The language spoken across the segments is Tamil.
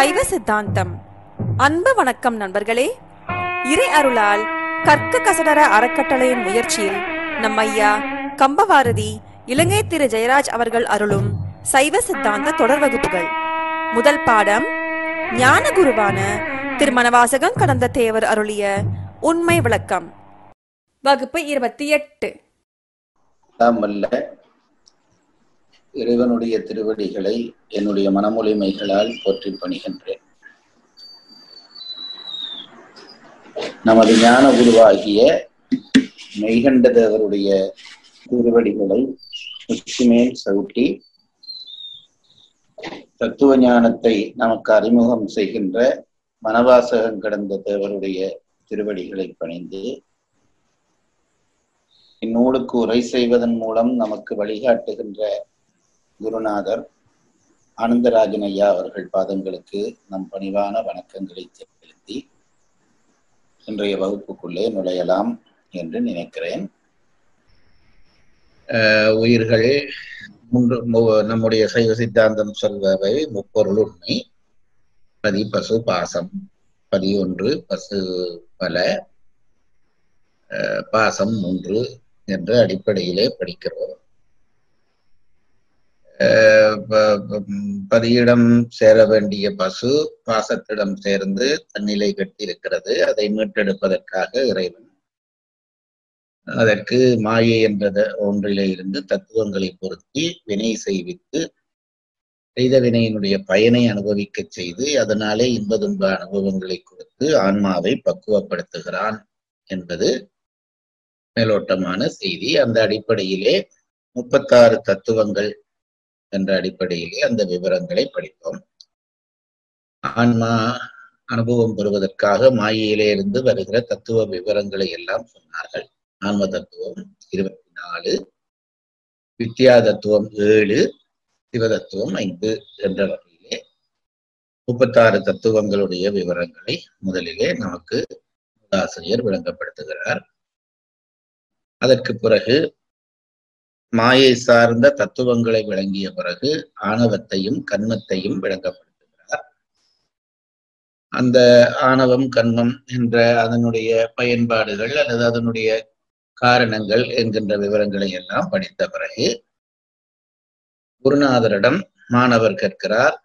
சைவ சித்தாந்தம். அன்பு வணக்கம் நண்பர்களே. இறை அருளால் கற்க கசடர அறக்கட்டளையின் முயற்சியில் நம் ஐயா கம்பவாரதி இலங்கை திரு ஜெயராஜ் அவர்கள் அருளும் சைவ சித்தாந்த தொடர் வகுப்புகள். முதல் பாடம் ஞான குருவான திருமணவாசகம் கடந்த தேவர் அருளிய உண்மை விளக்கம். வகுப்பு 28. இறைவனுடைய திருவடிகளை என்னுடைய மனமொழிமைகளால் போற்றி பணிகின்றேன். நமது ஞான குருவாகிய மெய்கண்ட தேவருடைய திருவடிகளை உச்சிமேல் சவுட்டி தத்துவ ஞானத்தை நமக்கு அறிமுகம் செய்கின்ற மனவாசகம் கடந்த தேவருடைய திருவடிகளை பணிந்து இந்நூலுக்கு உரை செய்வதன் மூலம் நமக்கு வழிகாட்டுகின்ற குருநாதர் ஆனந்தராஜன் ஐயா அவர்கள் பாதங்களுக்கு நம் பணிவான வணக்கங்களை செலுத்தி இன்றைய வகுப்புக்குள்ளே நுழையலாம் என்று நினைக்கிறேன். உயிர்கள் நம்முடைய சைவ சித்தாந்தம் சொல்பவை முப்பொருள் உண்மை, பதி பசு பாசம், பதி ஒன்று பசு பல, பாசம் ஒன்று என்ற அடிப்படையிலே படிக்கிறோம். பதியிடம் சேர வேண்டிய பசு பாசத்திடம் சேர்ந்து தன்னிலை கட்டியிருக்கிறது. அதை மீட்டெடுப்பதற்காக இறைவன் அதற்கு மாயை என்ற ஒன்றிலே இருந்து தத்துவங்களை பொருத்தி வினை செய்வித்து செய்த வினையினுடைய பயனை அனுபவிக்க செய்து அதனாலே இன்ப துன்ப அனுபவங்களை கொடுத்து ஆன்மாவை பக்குவப்படுத்துகிறான் என்பது மேலோட்டமான செய்தி. அந்த அடிப்படையிலே 36 தத்துவங்கள் என்ற அடிப்படையிலே அந்த விவரங்களை படித்தோம். ஆன்மா அனுபவம் பெறுவதற்காக மாயையிலே இருந்து வருகிற தத்துவ விவரங்களை எல்லாம் சொன்னார்கள். ஆன்ம தத்துவம் 24, வித்யா தத்துவம் 7, சிவதத்துவம் 5 என்ற வகையிலே 36 தத்துவங்களுடைய விவரங்களை முதலிலே நமக்கு ஆசிரியர் விளங்கப்படுத்துகிறார். அதற்கு பிறகு மாயை சார்ந்த தத்துவங்களை விளங்கிய பிறகு ஆணவத்தையும் கன்மத்தையும் விளங்கப்படுத்துகிறார். அந்த ஆணவம் கன்மம் என்ற அதனுடைய பயன்பாடுகள் அல்லது அதனுடைய காரணங்கள் என்கின்ற விவரங்களை எல்லாம் படித்த பிறகு குருநாதரிடம் மாணவர் கேட்கிறார்,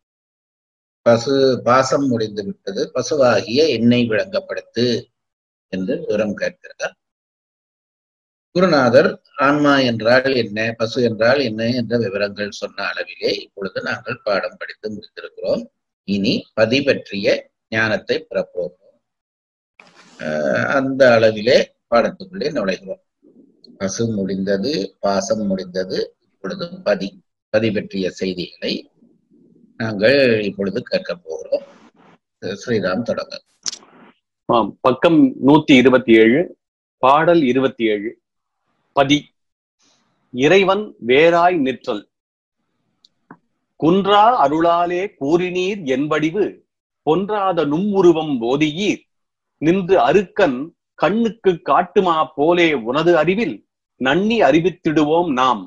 பாசம் முடிந்து விட்டது, பசுவாகிய என்னை விளங்கப்படுத்து என்று விவரம் கேட்கிறார். குருநாதர் ஆன்மா என்றால் என்ன, பசு என்றால் என்ன என்ற விவரங்கள் சொன்ன அளவிலே இப்பொழுது நாங்கள் பாடம் படித்து முடித்திருக்கிறோம். இனி பதி பற்றிய ஞானத்தை பெறப்போகிறோம். அந்த அளவிலே பாடத்துக்குள்ளே நுழைகிறோம். பசு முடிந்தது, பாசம் முடிந்தது, இப்பொழுது பதி பற்றிய செய்திகளை நாங்கள் இப்பொழுது கேட்க போகிறோம். ஸ்ரீராம் தொடங்க. பக்கம் 127, பாடல் 27. பதி. இறைவன் வேறாய் நிற்றல். குன்றா அருளாலே கூறினீர் என்படிவு பொன்றாத நும்முருவம் போதியீர் நின்று அருக்கன் கண்ணுக்கு காட்டுமா போலே உனது அறிவில் நன்னி அறிவித்திடுவோம் நாம்.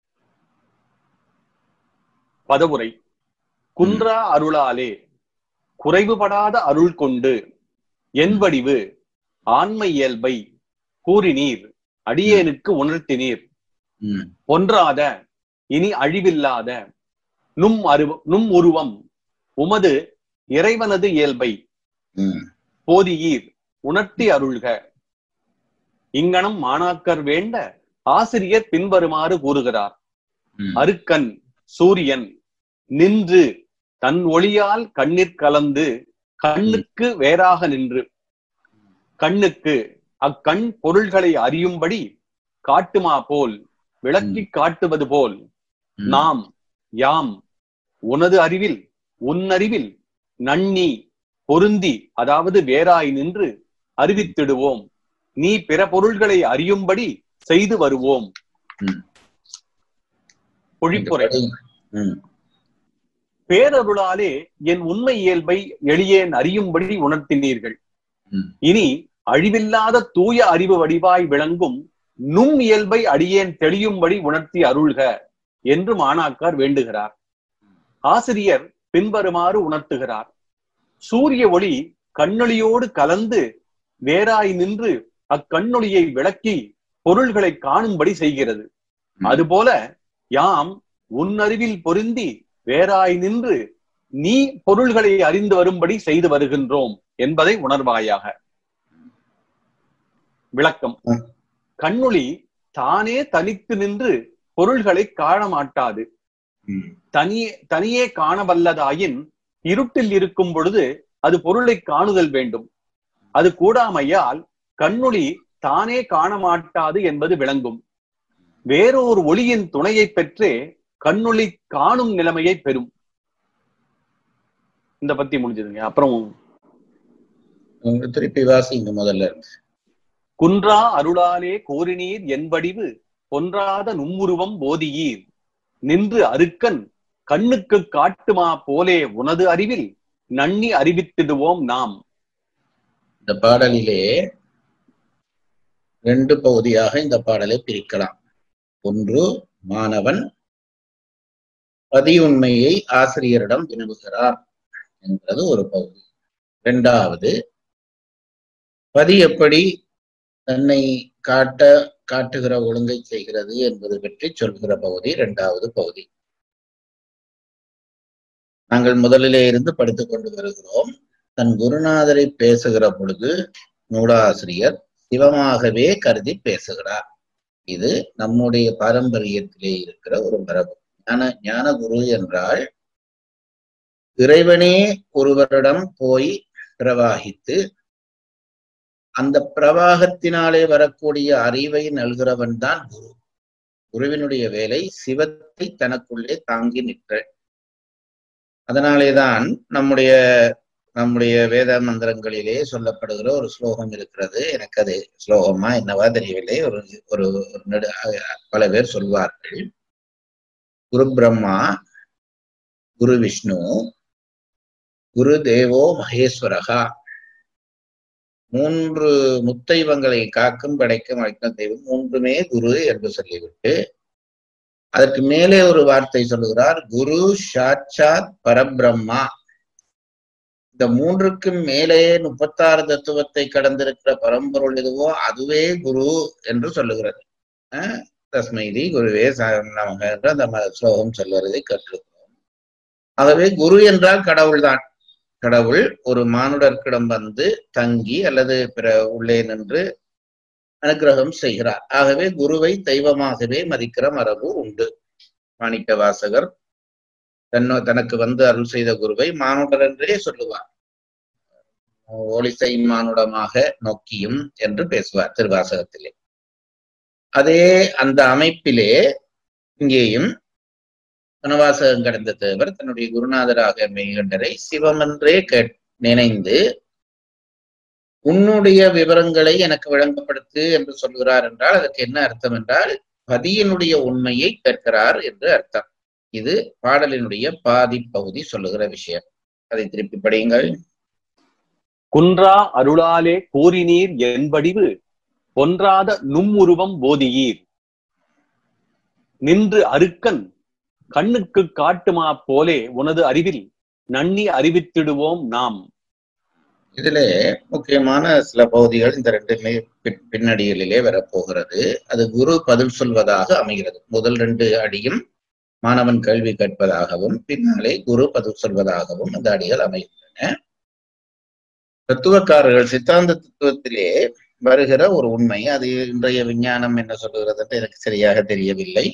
பதவுரை. குன்றா அருளாலே, குறைவுபடாத அருள் கொண்டு, என்படிவு ஆண்மை இயல்பை கூறினீர் அடியேனுக்கு உணர்த்தினீர். பொன்றாத இனி அழிவில்லாத நும் உருவம் உமது இறைவனது இயல்பை போதியீர் உணர்த்தி அருள்க. இங்கனம் மாணாக்கர் வேண்ட ஆசிரியர் பின்வருமாறு கூறுகிறார். அருக்கன் சூரியன் நின்று தன் ஒளியால் கண்ணீர் கலந்து கண்ணுக்கு வேறாக நின்று கண்ணுக்கு அக்கண் பொருள்களை அறியும்படி காட்டுமா போல் விளக்கி காட்டுவது போல் நாம் யாம் உனது அறிவில் உன்னறிவில் நன்னி பொருந்தி, அதாவது வேறாய் நின்று அறிவித்திடுவோம். நீ பிற பொருள்களை அறியும்படி செய்து வருவோம். பொழிப்புரை. பேரருளாலே என் உண்மை இயல்பை எளியேன் அறியும்படி உணர்த்தினீர்கள். இனி அழிவில்லாத தூய அறிவு வடிவாய் விளங்கும் நும் இயல்பை அடியேன் தெளியும்படி உணர்த்தி அருள்க என்று மாணாக்கர் வேண்டுகிறார். ஆசிரியர் பின்வருமாறு உணர்த்துகிறார். சூரிய ஒளி கண்ணொளியோடு கலந்து வேறாய் நின்று அக்கண்ணொளியை விளக்கி பொருள்களை காணும்படி செய்கிறது. அதுபோல யாம் உன்னறிவில் பொருந்தி வேறாய் நின்று நீ பொருள்களை அறிந்து வரும்படி செய்து வருகின்றோம் என்பதை உணர்வாயாக. விளக்கம்: கண்ணொளி தானே தனித்து நின்று பொருள்களை காண மாட்டாது. தனியே காணவல்லதாயின் இருட்டில் இருக்கும் பொழுது அது பொருளை காணுதல் வேண்டும். அது கூடாமையால் கண்ணொளி தானே காண மாட்டாது என்பது விளங்கும். வேறொரு ஒளியின் துணையை பெற்றே கண்ணொளி காணும் நிலைமையை பெறும். இந்த பத்தி முடிஞ்சதுங்க. அப்புறம் திருப்பி வாசிங்க முதல்ல. குன்றா அருளாலே கோரினீர் என்படிவு பொன்றாத நும்முருவம் போதியீர் நின்று அருக்கன் கண்ணுக்கு காட்டுமா போலே உனது அறிவில் நன்னி அறிவித்திடுவோம் நாம். இந்த பாடலிலே 2 பகுதியாக இந்த பாடலை பிரிக்கலாம். ஒன்று, மாணவன் பதியுண்மையை ஆசிரியரிடம் வினவுகிறார் என்பது ஒரு பகுதி. 2வது, பதி எப்படி தன்னை காட்டுகிற ஒழுங்கை செய்கிறது என்பது பற்றி சொல்கிற பகுதி 2வது பகுதி. நாங்கள் முதலிலே இருந்து படித்துக் கொண்டு வருகிறோம். தன் குருநாதரை பேசுகிற பொழுது நூலாசிரியர் சிவமாகவே கருதி பேசுகிறார். இது நம்முடைய பாரம்பரியத்திலே இருக்கிற ஒரு மரபு. ஞான குரு என்றால் இறைவனே ஒருவரிடம் போய் பிரவாகித்து அந்த பிரவாகத்தினாலே வரக்கூடிய அறிவை நல்கிறவன் தான் குரு. குருவினுடைய வேலை சிவத்தை தனக்குள்ளே தாங்கி நிற்றல். அதனாலேதான் நம்முடைய வேத மந்திரங்களிலே சொல்லப்படுகிற ஒரு ஸ்லோகம் இருக்கிறது. எனக்கு அது ஸ்லோகமா என்னவா தெரியவில்லை. ஒரு பல பேர் சொல்வார்கள், குரு பிரம்மா, குரு விஷ்ணு, குரு தேவோ மகேஸ்வரகா. 3 முத்தைவங்களை காக்கும் படைக்கும் அழைக்கும் தெய்வம் 3மே குரு என்று சொல்லிவிட்டு அதற்கு மேலே ஒரு வார்த்தை சொல்லுகிறார், குரு சாட்சாத் பரபிரம்மா. இந்த 3க்கும் மேலே 36 தத்துவத்தை கடந்திருக்கிற பரம்பொருள் எதுவோ அதுவே குரு என்று சொல்லுகிறது. தஸ்மைதி குருவே நமக என்று அந்த ஸ்லோகம் சொல்லுவதை கற்றிருக்கிறோம். ஆகவே குரு என்றால் கடவுள் தான். கடவுள் ஒரு மானுடர்க்கிடம் வந்து தங்கி அல்லது பிற உள்ளே நின்று அனுக்கிரகம் செய்கிறார். ஆகவே குருவை தெய்வமாகவே மதிக்கிற மரபு உண்டு. மாணிக்க வாசகர் தனக்கு வந்து அருள் செய்த குருவை மானுடர் என்றே சொல்லுவார். ஒளிசை மானுடமாக நோக்கியும் என்று பேசுவார் திருவாசகத்திலே. அதே அந்த அமைப்பிலே இங்கேயும் வனவாசகம் கடந்த தேவர் தன்னுடைய குருநாதராக மெய்கண்டரை சிவமென்றே நினைந்து உன்னுடைய விவரங்களை எனக்கு விளங்கப்படுத்து என்று சொல்கிறார் என்றால் அதற்கு என்ன அர்த்தம் என்றால் பதியினுடைய உண்மையை கேட்கிறார் என்று அர்த்தம். இது பாடலினுடைய பாதி பகுதி சொல்லுகிற விஷயம். அதை திருப்பி படியுங்கள். குன்றா அருளாலே கோரினீர் என்படிவு பொன்றாத நும்முருவம் போதியீர் நின்று அருக்கன் கண்ணுக்கு காட்டுமா போலே உனது அறிவில் நன்னி அறிவித்திடுவோம் நாம். இதிலே முக்கியமான சில பகுதிகள் இந்த 2 பின்னடிகளிலே வரப்போகிறது. அது குரு பதில் சொல்வதாக அமைகிறது. முதல் 2 அடியும் மாணவன் கேள்வி கேட்பதாகவும் பின்னாலே குரு பதில் சொல்வதாகவும் அந்த அடிகள் அமைகின்றன. தத்துவக்காரர்கள் சித்தாந்த தத்துவத்திலே வருகிற ஒரு உண்மை, அது இன்றைய விஞ்ஞானம் என்ன சொல்லுகிறது என்று எனக்கு சரியாக தெரியவில்லை.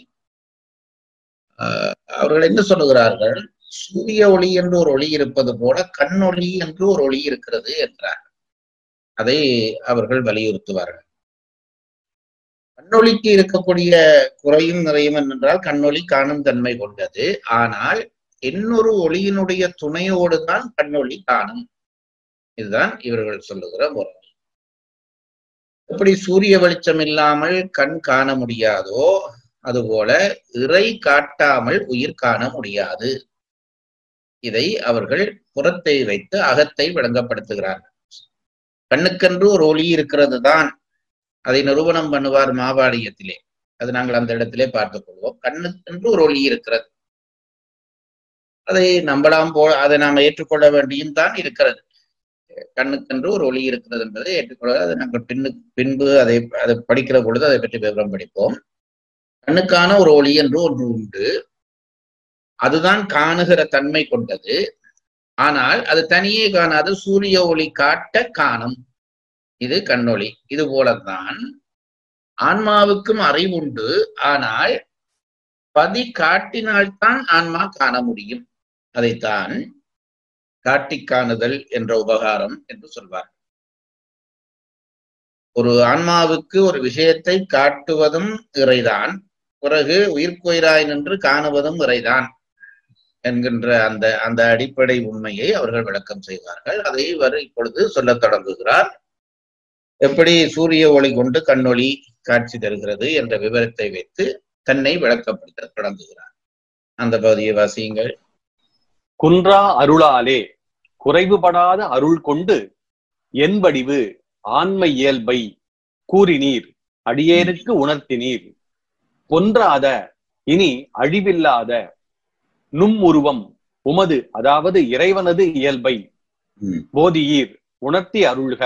அவர்கள் என்ன சொல்லுகிறார்கள், சூரிய ஒளி என்று ஒரு ஒளி இருப்பது போல கண்ணொளி என்று ஒரு ஒளி இருக்கிறது என்றார். அதை அவர்கள் வலியுறுத்துவார்கள். கண்ணொளிக்கு இருக்கக்கூடிய குறையும் நிறையும் என்றால் கண்ணொளி காணும் தன்மை கொண்டது. ஆனால் இன்னொரு ஒளியினுடைய துணையோடு தான் கண்ணொளி காணும். இதுதான் இவர்கள் சொல்லுகிற முறை. எப்படி சூரிய வெளிச்சம் இல்லாமல் கண் காண முடியாதோ அதுபோல இறை காட்டாமல் உயிர் காண முடியாது. இதை அவர்கள் புறத்தை வைத்து அகத்தை விளங்கப்படுத்துகிறார்கள். கண்ணுக்கென்று ஒரு ஒளி இருக்கிறது தான், அதை நிரூபணம் பண்ணுவார் மாபாடியத்திலே. அது நாங்கள் அந்த இடத்திலே பார்த்துக் கொள்வோம். கண்ணுக்கென்று ஒரு ஒளி இருக்கிறது. அதை நம்பலாம் அதை நாம் ஏற்றுக்கொள்ள வேண்டியும் தான் இருக்கிறது. கண்ணுக்கென்று ஒரு ஒளி இருக்கிறது என்பதை ஏற்றுக்கொள்ள, அதை நாங்கள் பின்பு அதை படிக்கிற பொழுது அதை பற்றி விவரம் படிப்போம். கண்ணுக்கான ஒரு ஒளி என்று ஒன்று உண்டு, அதுதான் காணுகிற தன்மை கொண்டது. ஆனால் அது தனியே காணாது, சூரிய ஒளி காட்ட காணும். இது கண்ணொளி. இது போலத்தான் ஆன்மாவுக்கும் அறிவுண்டு, ஆனால் பதி காட்டினால்தான் ஆன்மா காண முடியும். அதைத்தான் காட்டி காணுதல் என்ற உபகாரம் என்று சொல்வார். ஒரு ஆன்மாவுக்கு ஒரு விஷயத்தை காட்டுவதும் இறைதான், பிறகு உயிர்க்குயிராய் நின்று காணுவதும் இறைதான் என்கின்ற அந்த அடிப்படை உண்மையை அவர்கள் விளக்கம் செய்வார்கள். அதை இவர் இப்பொழுது சொல்லத் தொடங்குகிறார். எப்படி சூரிய ஒளி கொண்டு கண்ணொளி காட்சி தருகிறது என்ற விவரத்தை வைத்து தன்னை விளக்கப்படுத்த தொடங்குகிறார். அந்த பகுதியை வாசியுங்கள். குன்றா அருளாலே குறைவுபடாத அருள் கொண்டு என்படிவு ஆண்மை இயல்பை கூறினீர், அடியேனுக்கு உணர்த்தினீர். பொன்றாத இனி அழிவில்லாத நும்முருவம் உமது, அதாவது இறைவனது இயல்பை போதியீர், உணர்த்தி அருள்க.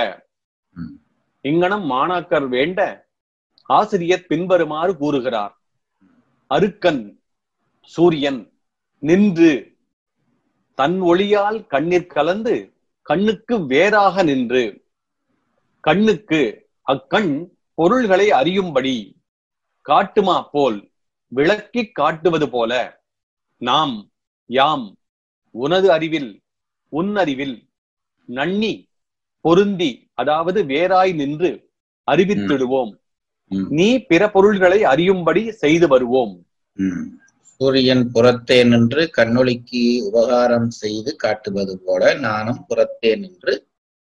இங்கனம் மாணாக்கர் வேண்ட ஆசிரியர் பின்வருமாறு கூறுகிறார். அருக்கன் சூரியன் நின்று தன் ஒளியால் கண்ணீர் கலந்து கண்ணுக்கு வேறாக நின்று, கண்ணுக்கு அக்கண் பொருள்களை அறியும்படி காட்டுமா போல் விளக்கி காட்டுவது போல நாம் யாம் உனது அறிவில் உன் அறிவில் நன்னி பொருந்தி, அதாவது வேறாய் நின்று அறிவித்திடுவோம். நீ பிற பொருள்களை அறியும்படி செய்து வருவோம். சூரியன் புறத்தே நின்று கண்ணொளிக்கு உபகாரம் செய்து காட்டுவது போல நானும் புறத்தே நின்று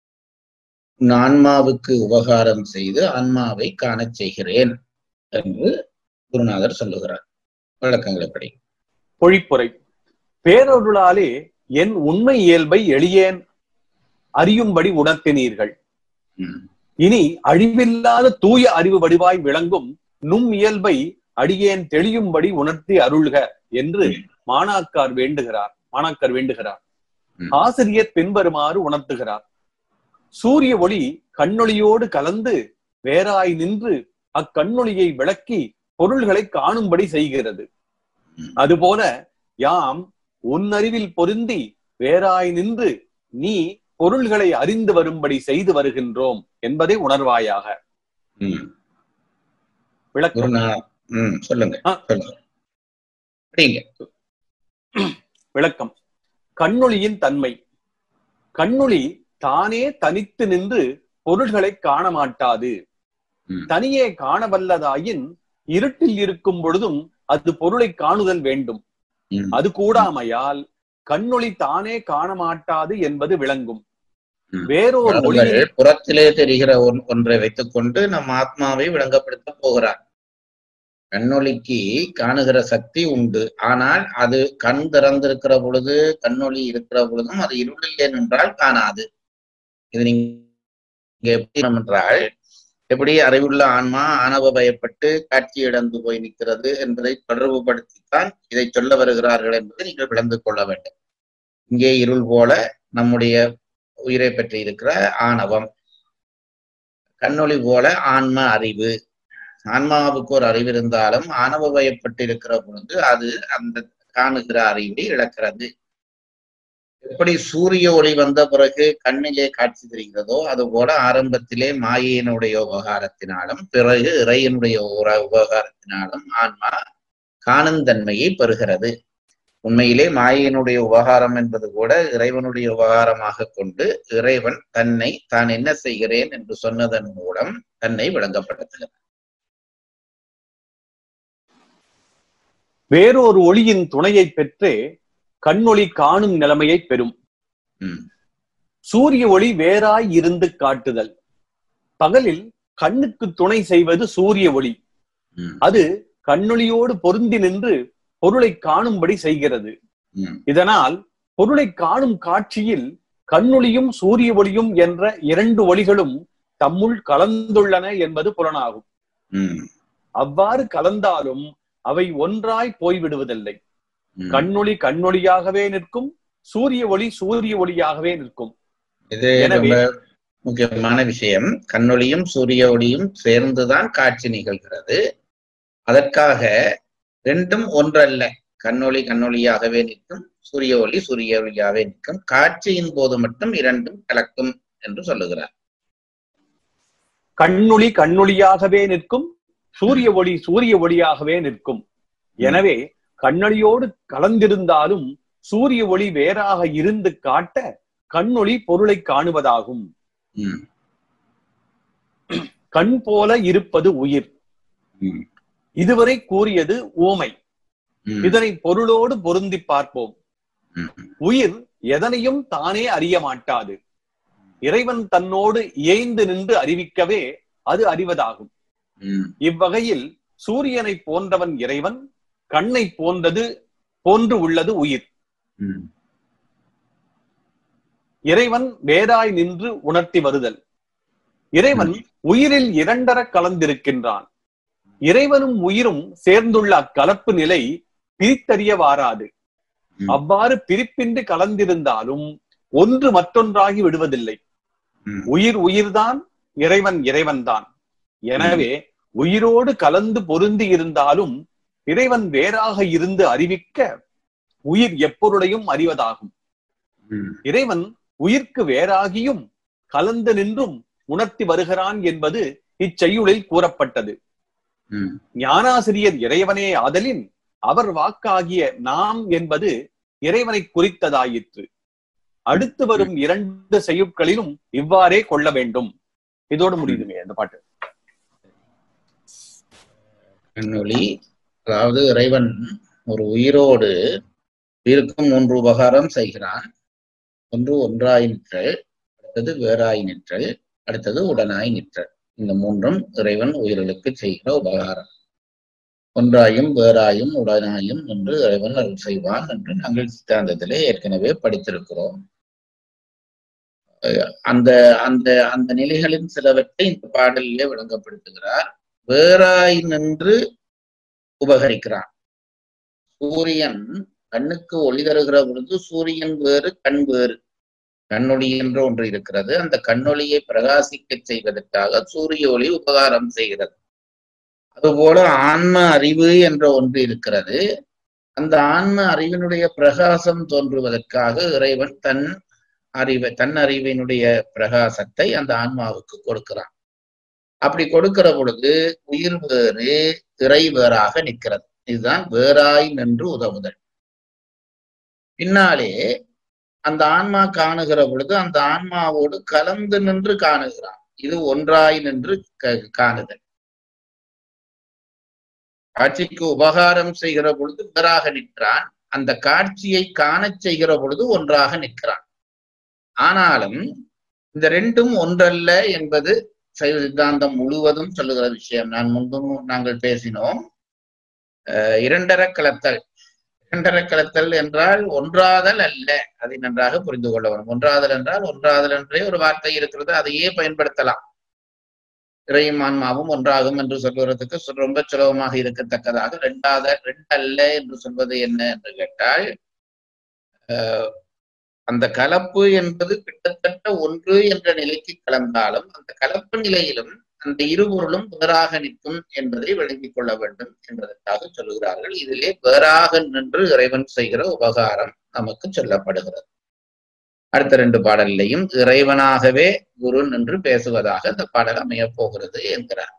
ஆன்மாவுக்கு உபகாரம் செய்து ஆன்மாவை காணச் செய்கிறேன் என்று குருநாதர் சொல்லுகிறார். விளக்கங்களை படி. பொழிப்புரை. பேரொருளாலே என் உண்மை இயல்பை எளியேன் அறியும்படி உணர்த்தினீர்கள். இனி அழிவில்லாத தூய அறிவு வடிவாய் விளங்கும் நும் இயல்பை அடியேன் தெளியும்படி உணர்த்தி அருள்க என்று மாணாக்கர் வேண்டுகிறார். ஆசிரியர் பின்வருமாறு உணர்த்துகிறார். சூரிய ஒளி கண்ணொளியோடு கலந்து வேறாய் நின்று அக்கண்ணொளியை விளக்கி பொருள்களை காணும்படி செய்கிறது. அதுபோல யாம் உன் அறிவில் பொருந்தி வேறாய் நின்று நீ பொருள்களை அறிந்து வரும்படி செய்து வருகின்றோம் என்பதை உணர்வாயாக. விளக்கம். விளக்கம். கண்ணொளியின் தன்மை. கண்ணொளி தானே தனித்து நின்று பொருள்களை காண மாட்டாது. தனியே காணவல்லதாயின் இருட்டில் இருக்கும் பொழுதும் அது பொருளை காணுதல் வேண்டும். அது கூடாமையால் கண்ணொளி தானே காண மாட்டாது என்பது விளங்கும். வேறொரு ஒளியில் புறத்திலே தெரிகிற ஒன்றை வைத்துக் கொண்டு நம் ஆத்மாவை விளங்கப்படுத்த போகிறார். கண்ணொளிக்கு காணுகிற சக்தி உண்டு, ஆனால் அது கண் திறந்திருக்கிற பொழுது கண்ணொளி இருக்கிற பொழுதும் அது இருளிலே நின்றால் காணாது. இது நீங்க எப்படி என்றால், எப்படி அறிவுள்ள ஆன்மா ஆணவ பயப்பட்டு காட்சி இழந்து போய் நிற்கிறது என்பதை தொடர்பு படுத்தித்தான் இதை சொல்ல வருகிறார்கள் என்பதை நீங்கள் விளந்து கொள்ள வேண்டும். இங்கே இருள் போல நம்முடைய உயிரை பற்றி இருக்கிற ஆணவம், கண்ணொளி போல ஆன்ம அறிவு. ஆன்மாவுக்கு ஒரு அறிவு இருந்தாலும் ஆணவ பயப்பட்டு இருக்கிற பொழுது அது அந்த காணுகிற அறிவை இழக்கிறது. எப்படி சூரிய ஒளி வந்த பிறகு கண்ணிலே காட்சி தெரிகிறதோ அதுபோல ஆரம்பத்திலே மாயையினுடைய உபகாரத்தினாலும் பிறகு இறையினுடைய உபகாரத்தினாலும் ஆன்மா காணும் தன்மையை பெறுகிறது. உண்மையிலே மாயையினுடைய உபகாரம் என்பது கூட இறைவனுடைய உபகாரமாக கொண்டு இறைவன் தன்னை தான் என்ன செய்கிறேன் என்று சொன்னதன் மூலம் தன்னை விளங்கப்படுத்துகிறார். வேறொரு ஒளியின் துணையை பெற்றே கண்ணொளி காணும் நிலைமையை பெறும். சூரிய ஒளி வேறாய் இருந்து காட்டுதல். பகலில் கண்ணுக்கு துணை செய்வது சூரிய ஒளி. அது கண்ணொளியோடு பொருந்தி நின்று பொருளை காணும்படி செய்கிறது. இதனால் பொருளை காணும் காட்சியில் கண்ணொளியும் சூரிய ஒளியும் என்ற இரண்டு ஒளிகளும் தம்முள் கலந்துள்ளன என்பது புலனாகும். அவ்வாறு கலந்தாலும் அவை ஒன்றாய் போய்விடுவதில்லை. கண்ணொளி கண்ணொளியாகவே நிற்கும், சூரிய ஒளி சூரிய ஒளியாகவே நிற்கும். இது ரொம்ப முக்கியமான விஷயம். கண்ணொளியும் சூரிய ஒளியும் சேர்ந்துதான் காட்சி நிகழ்கிறது. அதற்காக ரெண்டும் ஒன்றல்ல. கண்ணொளி கண்ணொளியாகவே நிற்கும், சூரிய ஒளி சூரிய ஒளியாகவே நிற்கும். காட்சியின் போது மட்டும் இரண்டும் கலக்கும் என்று சொல்லுகிறார். கண்ணொளி கண்ணொளியாகவே நிற்கும், சூரிய ஒளி சூரிய ஒளியாகவே நிற்கும். எனவே கண்ணொளியோடு கலந்திருந்தாலும் சூரிய ஒளி வேறாக இருந்து காட்ட கண்ணொளி பொருளை காணுவதாகும். கண் போல இருப்பது உயிர். இதுவரை கூறியது ஊமை. இதனை பொருளோடு பொருந்தி பார்ப்போம். உயிர் எதனையும் தானே அறிய மாட்டாது. இறைவன் தன்னோடு இயைந்து நின்று அறிவிக்கவே அது அறிவதாகும். இவ்வகையில் சூரியனை போன்றவன் இறைவன், கண்ணை போன்று உள்ளது உயிர். இறைவன் வேறாய் நின்று உணர்த்தி வருதல். இறைவன் உயிரில் இரண்டர கலந்திருக்கின்றான். இறைவனும் உயிரும் சேர்ந்துள்ள அக்கலப்பு நிலை பிரித்தறிய வாராது. அவ்வாறு பிரிப்பின்றி கலந்திருந்தாலும் ஒன்று மற்றொன்றாகி விடுவதில்லை. உயிர் உயிர்தான், இறைவன் இறைவன்தான். எனவே உயிரோடு கலந்து பொருந்தி இருந்தாலும் இறைவன் வேறாக இருந்து அறிவிக்க உயிர் எப்பொருளையும் அறிவதாகும். இறைவன் உயிர்க்கு வேறாகியும் கலந்து நின்றும் உணர்த்தி வருகிறான் என்பது இச்செய்யுளில் கூறப்பட்டது. ஞானாசிரியர் இறைவனே ஆதலின் அவர் வாக்காகிய நாம் என்பது இறைவனை குறித்ததாயிற்று. அடுத்து வரும் 2 செய்யுட்களிலும் இவ்வாறே கொள்ள வேண்டும். இதோடு முடியுதுமே அந்த பாட்டு. கண்ணொளி, அதாவது இறைவன் ஒரு உயிரோடு உயிருக்கு 3 உபகாரம் செய்கிறான். ஒன்று ஒன்றாய் நிற்றல், அடுத்தது வேறாய் நிற்றல், அடுத்தது உடனாய் நிற்றல். இந்த 3ம் இறைவன் உயிர்களுக்கு செய்கிற உபகாரம். ஒன்றாயும் வேறாயும் உடனாயும் என்று இறைவன் அருள் செய்வான் என்று நாங்கள் சித்தாந்தத்திலே ஏற்கனவே படித்திருக்கிறோம். அந்த அந்த அந்த நிலைகளின் சிலவற்றை இந்த பாடலிலே விளங்கப்படுத்துகிறார். வேறாய் நின்று உபகரிக்கிறான். சூரியன் கண்ணுக்கு ஒளி தருகிற பொழுது சூரியன் வேறு கண் வேறு. கண்ணொளி என்ற ஒன்று இருக்கிறது. அந்த கண்ணொளியை பிரகாசிக்க செய்வதற்காக சூரிய ஒளி உபகாரம் செய்கிறது. அதுபோல ஆன்ம அறிவு என்ற ஒன்று இருக்கிறது. அந்த ஆன்ம அறிவினுடைய பிரகாசம் தோன்றுவதற்காக இறைவன் தன் அறிவினுடைய பிரகாசத்தை அந்த ஆன்மாவுக்கு கொடுக்கிறான். அப்படி கொடுக்கிற பொழுது உயிர் வேறு இறை வேறாக நிற்கிறது. இதுதான் வேறாய் நின்று உதவுதல். பின்னாலே அந்த ஆன்மா காணுகிற பொழுது அந்த ஆன்மாவோடு கலந்து நின்று காணுகிறான். இது ஒன்றாய் நின்று காணுதல். காட்சிக்கு உபகாரம் செய்கிற பொழுது வேறாக நிற்கிறான். அந்த காட்சியை காணச் செய்கிற பொழுது ஒன்றாக நிற்கிறான். ஆனாலும் இந்த 2ம் ஒன்றல்ல என்பது சைவ சித்தாந்தம் முழுவதும் சொல்லுகிற விஷயம். முன்பும் நாங்கள் பேசினோம். இரண்டர கலத்தல். இரண்டர கலத்தல் என்றால் ஒன்றாதல் அல்ல. அதை நன்றாக புரிந்து கொள்ள வேண்டும். ஒன்றாதல் என்றால் ஒன்றாதல் என்றே ஒரு வார்த்தை இருக்கிறது. அதையே பயன்படுத்தலாம். இறையும் ஆன்மாவும் ஒன்றாகும் என்று சொல்வதற்கு ரொம்ப சுலபமாக இருக்கத்தக்கதாக ரெண்டல்ல என்று சொல்வது என்ன என்று கேட்டால், அந்த கலப்பு என்பது கிட்டத்தட்ட ஒன்று என்ற நிலைக்கு கலந்தாலும் அந்த கலப்பு நிலையிலும் அந்த இருபொருளும் வேறாக நிற்கும் என்பதை விளங்கிக் கொள்ள வேண்டும் என்பதற்காக சொல்லுகிறார்கள். இதிலே வேறாக நின்று இறைவன் செய்கிற உபகாரம் நமக்கு சொல்லப்படுகிறது. அடுத்த 2 பாடல்லையும் இறைவனாகவே குரு நின்று பேசுவதாக இந்த பாடல் அமையப் போகிறது என்கிறார்.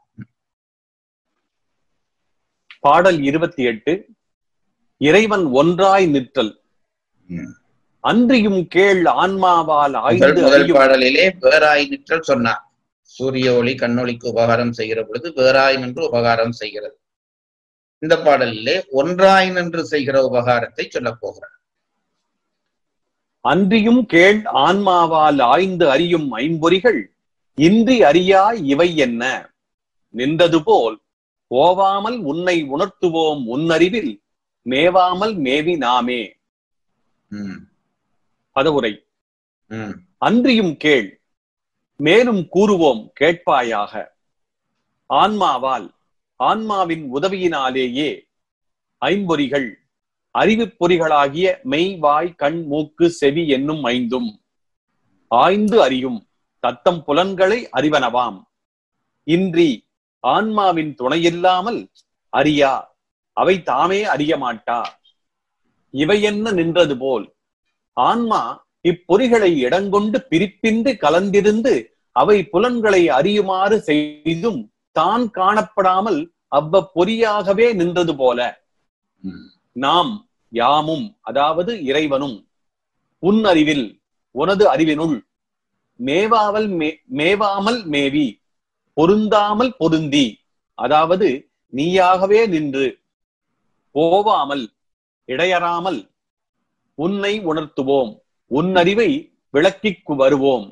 பாடல் 28 இறைவன் ஒன்றாய் நிற்றல். அன்றியும் கேள் ஆன்மாவால் ஆய்ந்து முதல் பாடலிலே வேறாய் நிற்றல் சொன்னார். சூரிய ஒளி கண்ணொளிக்கு உபகாரம் செய்கிற பொழுது வேறாய் நின்று உபகாரம் செய்கிறது. இந்த பாடலிலே ஒன்றாய் நின்று செய்கிற உபகாரத்தை சொல்ல போகிறார். அன்றியும் கேள் ஆன்மாவால் ஆய்ந்து அறியும் ஐம்பொறிகள் இன்றி அறியா இவை என்ன நின்றது போல் ஓவாமல் உன்னை உணர்த்துவோம் உன்னறிவில் மேவாமல் மேவி நாமே. பதவுரை. அன்றியும் கேள், மேலும் கூறுவோம் கேட்பாயாக. ஆன்மாவால், ஆன்மாவின் உதவியினாலேயே ஐம்பொறிகள் அறிவு பொறிகளாகிய மெய், வாய், கண், மூக்கு, செவி என்னும் ஐந்தும் ஆய்ந்து அறியும் தத்தம் புலன்களை அறிவனவாம். இன்றி ஆன்மாவின் துணையில்லாமல் அறியா, அவை தாமே அறிய மாட்டா. இவை என்ன நின்றது போல் ஆன்மா இப்பொறிகளை இடங்கொண்டு பிரிப்பின்றி கலந்திருந்து அவை புலன்களை அறியுமாறு செய்தும் தான் காணப்படாமல் அவ்வப்பொறியாகவே நின்றது போல நாம் யாமும், அதாவது இறைவனும், உன் அறிவில் உனது அறிவினுள் மேவாமல் மேவி பொருந்தாமல் பொருந்தி, அதாவது நீயாகவே நின்று போவாமல் இடையறாமல் உன்னை உணர்த்துவோம், உன் அறிவை விளக்கிக்கு வருவோம்.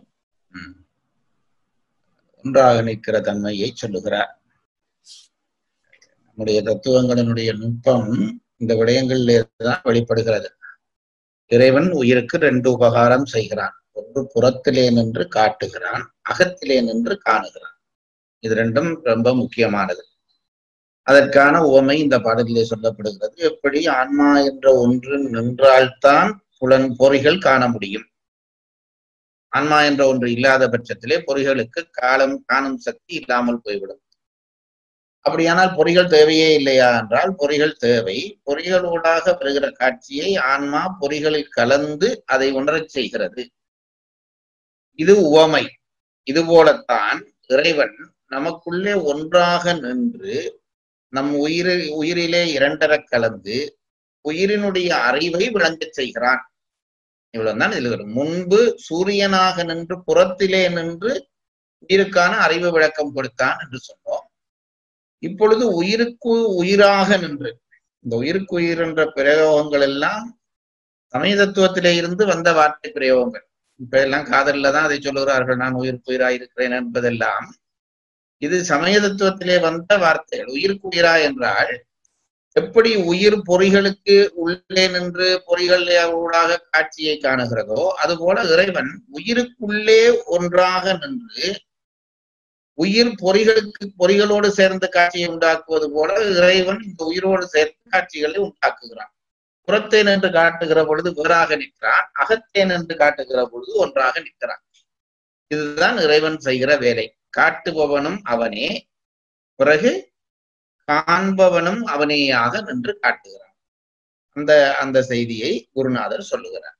ஒன்றாக நிற்கிற தன்மையை சொல்லுகிறார். நம்முடைய தத்துவங்களினுடைய நுட்பம் இந்த விடயங்களிலே தான் வெளிப்படுகிறது. இறைவன் உயிருக்கு 2 உபகாரம் செய்கிறான். ஒன்று புறத்திலே நின்று காட்டுகிறான், அகத்திலே நின்று காணுகிறான். இது 2ம் ரொம்ப முக்கியமானது. அதற்கான உவமை இந்த பாடலிலே சொல்லப்படுகிறது. எப்படி ஆன்மா என்ற ஒன்று நின்றால்தான் பொறிகள் காண முடியும். ஆன்மா என்ற ஒன்று இல்லாத பட்சத்திலே பொறிகளுக்கு காணும் சக்தி இல்லாமல் போய்விடும். அப்படியானால் பொறிகள் தேவையே இல்லையா என்றால் பொறிகள் தேவை. பொறிகளோடாக பெறுகிற காட்சியை ஆன்மா பொறிகளில் கலந்து அதை உணரச் செய்கிறது. இது உவமை. இது போலத்தான் இறைவன் நமக்குள்ளே ஒன்றாக நின்று நம் உயிரிலே 2 கலந்து உயிரினுடைய அறிவை விளங்கச் செய்கிறான். இவ்வளவுதான் இதில் முன்பு சூரியனாக நின்று புறத்திலே நின்று உயிருக்கான அறிவு விளக்கம் கொடுத்தான் என்று சொன்னோம். இப்பொழுது உயிருக்கு உயிராக நின்று, இந்த உயிருக்கு உயிர் என்ற பிரயோகங்கள் எல்லாம் சமய தத்துவத்திலே இருந்து வந்த வார்த்தை பிரயோகங்கள். இப்ப எல்லாம் காதல்ல தான் அதை சொல்லுகிறார்கள், நான் உயிருக்கு உயிராயிருக்கிறேன் என்பதெல்லாம். இது சமய தத்துவத்திலே வந்த வார்த்தைகள். உயிருக்கு உயிரா என்றால் எப்படி உயிர் பொறிகளுக்கு உள்ளே நின்று பொறிகளூடாக காட்சியை காணுகிறதோ அதுபோல இறைவன் உயிருக்குள்ளே ஒன்றாக நின்று உயிர் பொறிகளோடு சேர்ந்த காட்சியை உண்டாக்குவது போல இறைவன் இந்த உயிரோடு சேர்ந்த காட்சிகளை உண்டாக்குகிறான். புறத்தே நின்று காட்டுகிற பொழுது வேறாக நிற்கிறான், அகத்தே நின்று காட்டுகிற பொழுது ஒன்றாக நிற்கிறான். இதுதான் இறைவன் செய்கிற வேலை. காட்டுபவனும் அவனே, பிறகு காண்பவனும் அவனேயாக நின்று காட்டுகிறான். அந்த செய்தியை குருநாதர் சொல்லுகிறார்.